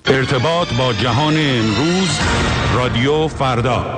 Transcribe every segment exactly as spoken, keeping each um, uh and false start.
ارتباط با جهان امروز، رادیو فردا.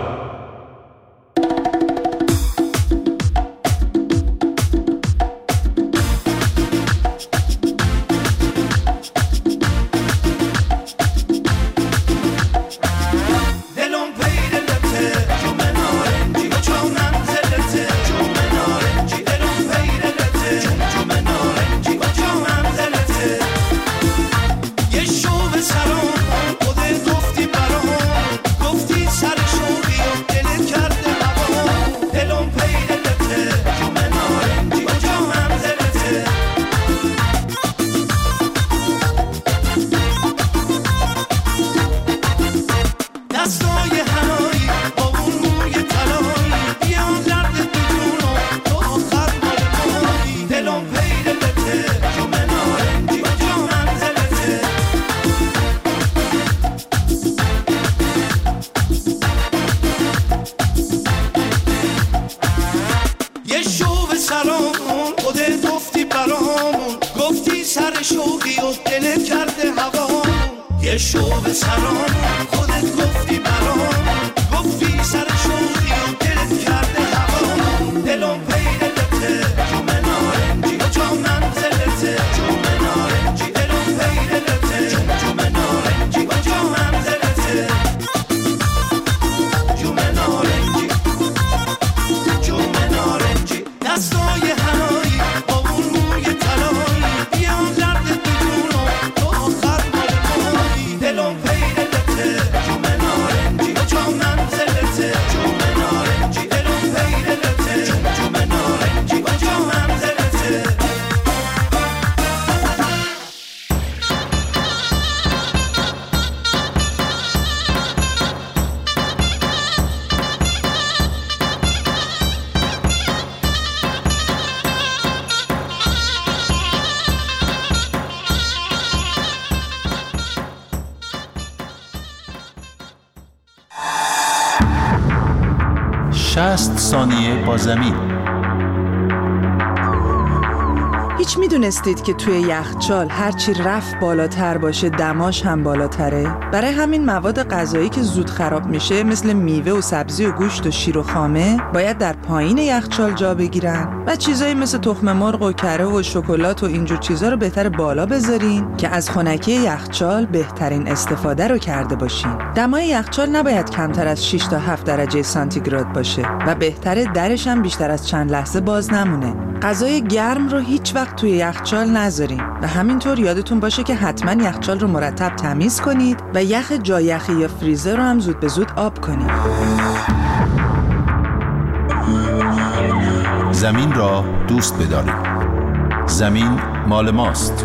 شصت ثانیه با زمین. هیچ میدونستید که توی یخچال هرچی رفت بالاتر باشه دماش هم بالاتره؟ برای همین مواد غذایی که زود خراب میشه مثل میوه و سبزی و گوشت و شیر و خامه باید در پایین یخچال جا بگیرن و چیزایی مثل تخم مرغ و کره و شکلات و اینجور چیزا رو بهتر بالا بذارین که از خنکی یخچال بهترین استفاده رو کرده باشین. دمای یخچال نباید کمتر از شش تا هفت درجه سانتیگراد باشه و بهتره درش هم بیشتر از چند لحظه باز نمونه. غذای گرم رو هیچ وقت توی یخچال نذارین و همینطور یادتون باشه که حتما یخچال رو مرتب تمیز کنید و یخ جایخی یا فریزر رو هم زود به زود آب کنید. زمین را دوست بدارید. زمین مال ماست.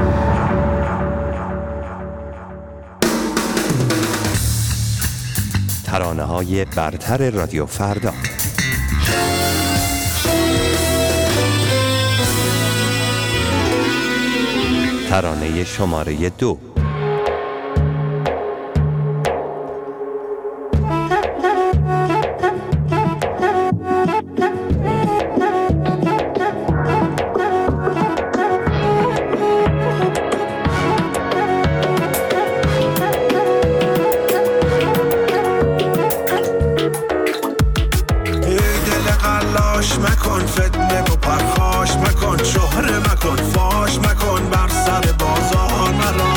ترانه‌های برتر رادیو فردا. ترانه شماره دو. مکن فتنه و پرخاش مکن، شهره مکن، فاش مکن بر سر بازار مرا.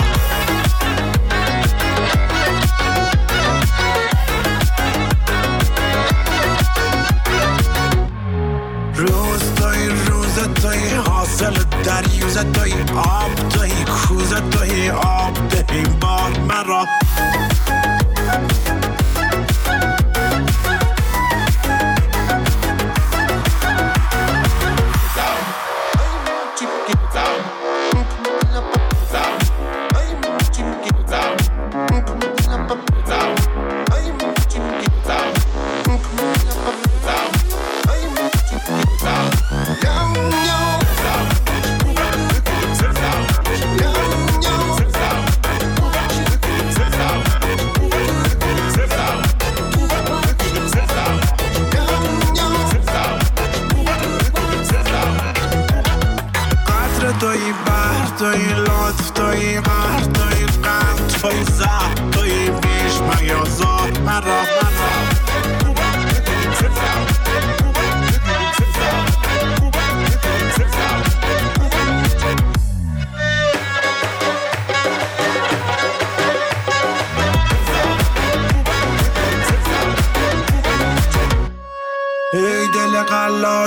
روز توی روز توی حاصل دریوز توی آب توی کوز توی آب دهی بار مرا.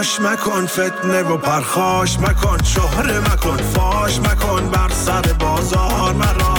تلاش مکن، فتنه و پرخاش مکن، شهره مکن، فاش مکن، بر سر بازار مرا.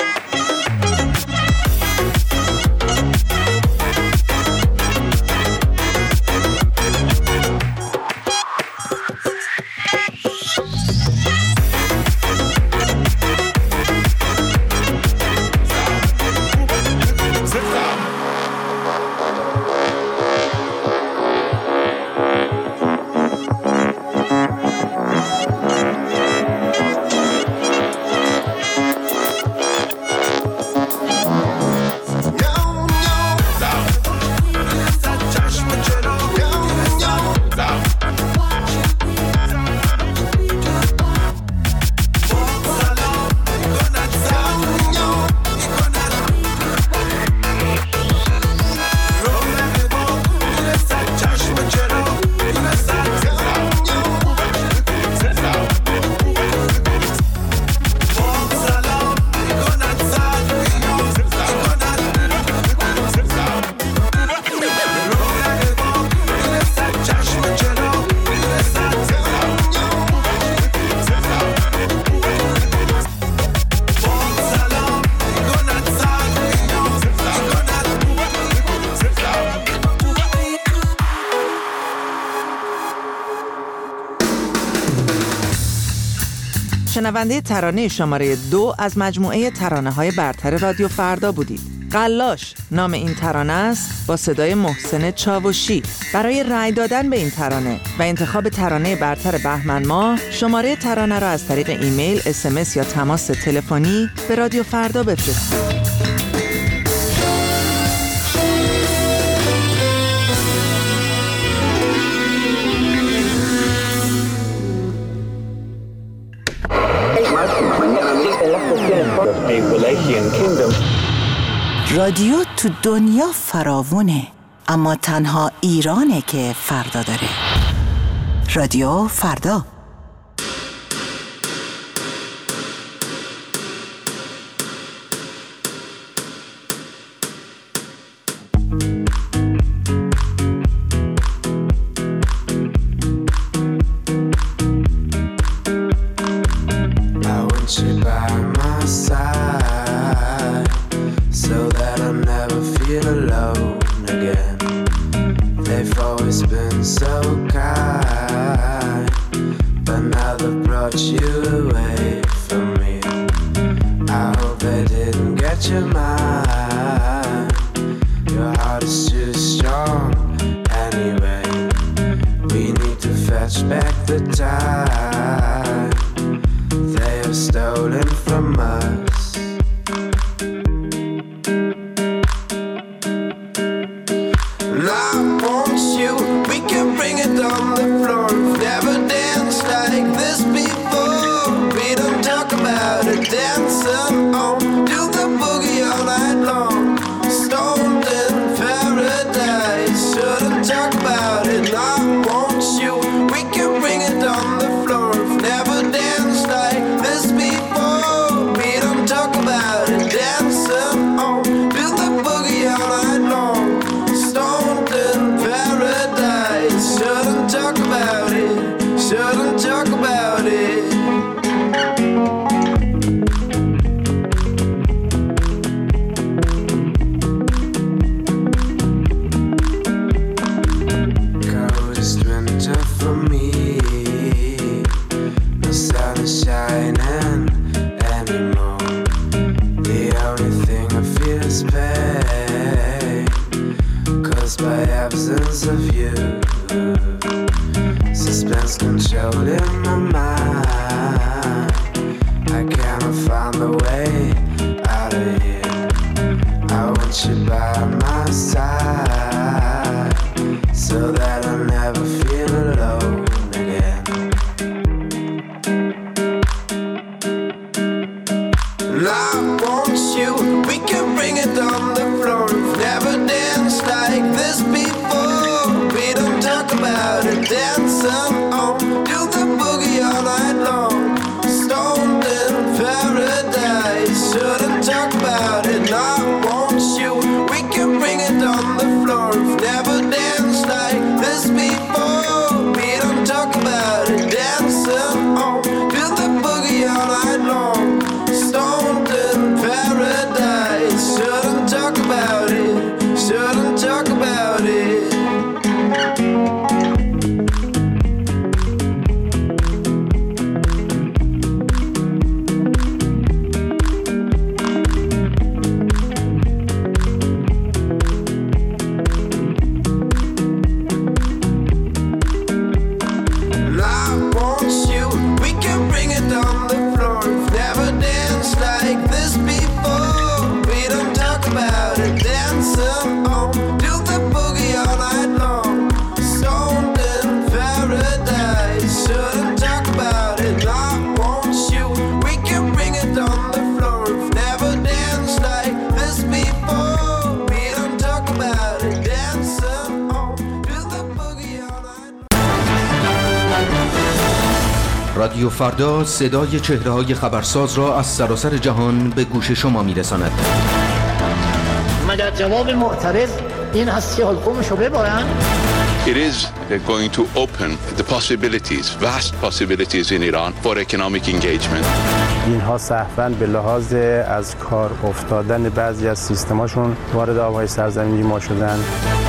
شنونده ترانه شماره دو از مجموعه ترانه‌های برتر رادیو فردا بودید. قلاش نام این ترانه است، با صدای محسن چاوشی. برای رأی دادن به این ترانه و انتخاب ترانه برتر بهمن ماه، شماره ترانه را از طریق ایمیل، اس ام اس یا تماس تلفنی به رادیو فردا بفرستید. رادیو تو دنیا فراوونه، اما تنها ایرانه که فردا داره. رادیو فردا. Bring it on the floor. Never danced like this before. We رادیو فردا صدای چهره‌های خبرساز را از سراسر جهان به گوش شما می‌رساند. مگر جواب معترض این هست که حلقومشو ببرن؟ It is going to open the possibilities, vast possibilities in Iran for economic engagement. اینها صحفاً به لحاظ از کار افتادن بعضی از سیستماشون وارد آبهای سرزمینی ما شدن.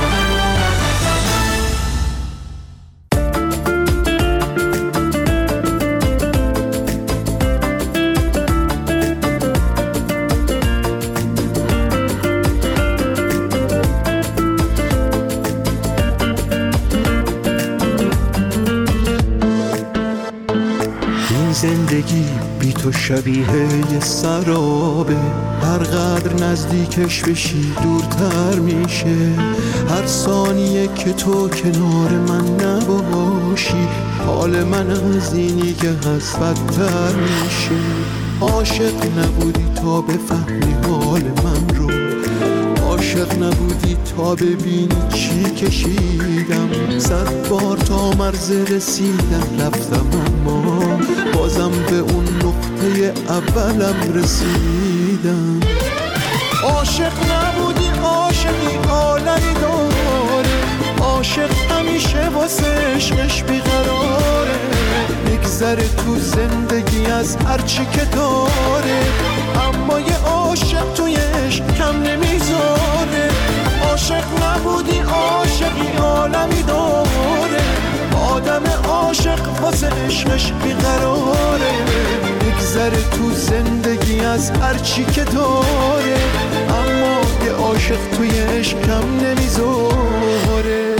زندگی بی تو شبیه یه سرابه، هر قدر نزدیکش بشی دورتر میشه. هر ثانیه که تو کنار من نباشی حال من از اینی که هست بدتر میشه. عاشق نبودی تا بفهمی حال من رو، عاشق نبودی تا ببینی چی کشیدم. صد بار تا مرز رسیدم رفتم اما بازم به اون نقطه اولم رسیدم. عاشق نبودی عاشقی عالمی داره، عاشق همیشه واسه عشقش بیقراره. میگذره تو زندگی از هرچی که داره، اما یه عاشق توی عشق کم نمیذاره. عاشق نبودی عاشقی عالمی داره، آدم عاشق واسه عشقش بیقراره. میگذره تو زندگی از هرچی که داره، اما یه عاشق توی عشق کم نمیذاره.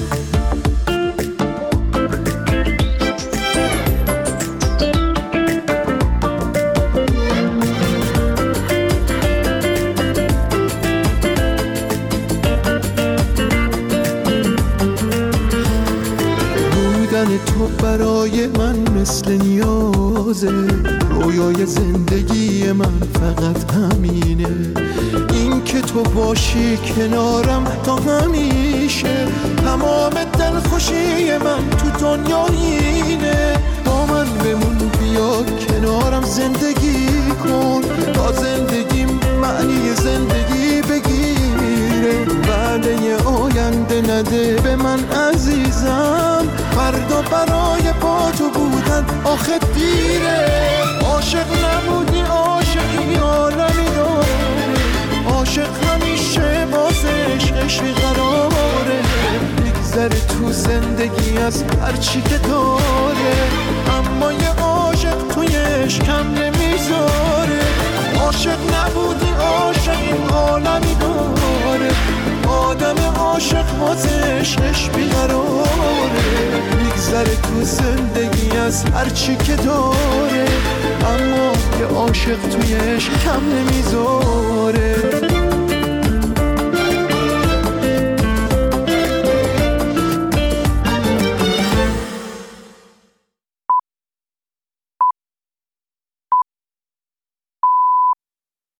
تو برای من مثل نیازه، رویای زندگی من فقط همینه. این که تو باشی کنارم تا همیشه، تمام دلخوشی من تو دنیا اینه. با من بمون بیا کنارم زندگی کن، تا زندگیم معنی زندگی بگیره. وعده آینده نده به من عزیزم، فردا برای با تو بودن آخه دیره. عاشق نبودی عاشقی عالمی داره، عاشق همیشه واسه عشقش بیقراره. میگذره تو زندگی از هرچی که داره، اما یه عاشق توی عشق کم نمیذاره. عاشق نبودی عاشقی عالمی داره، آدم عاشق واسه عشقش بیقراره. میگذره تو زندگی از هرچی که داره، اما یه عاشق توی عشق کم نمیذاره.